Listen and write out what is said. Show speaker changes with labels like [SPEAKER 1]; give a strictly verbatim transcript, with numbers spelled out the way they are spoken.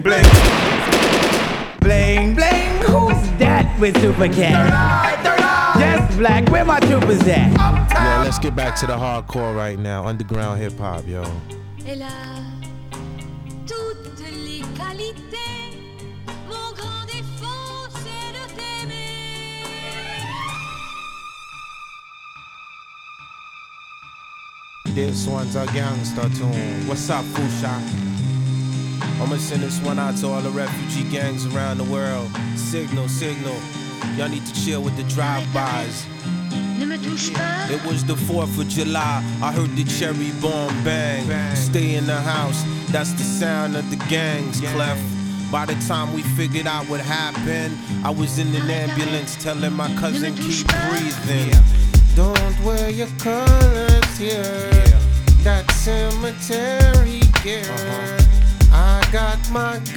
[SPEAKER 1] Bling, bling, bling. Who's that with super cat? Just black. Where my troopers at?
[SPEAKER 2] Yo, let's get back to the hardcore right now. Underground hip hop, yo.
[SPEAKER 3] Elle a toutes les qualités. Mon grand défaut, c'est de t'aimer.
[SPEAKER 2] This one's a gangster tune. What's up, Fusha? I'ma send this one out to all the refugee gangs around the world. Signal, signal. Y'all need to chill with the drive-bys.
[SPEAKER 3] Ne me touche pas.
[SPEAKER 2] It was the fourth of July. I heard the cherry bomb bang. bang. Stay in the house. That's the sound of the gangs, yeah. Clef. By the time we figured out what happened, I was in an ambulance telling my cousin keep breathing. Yeah. Don't wear your colors here. Yeah. That cemetery gear. Uh-huh. I got my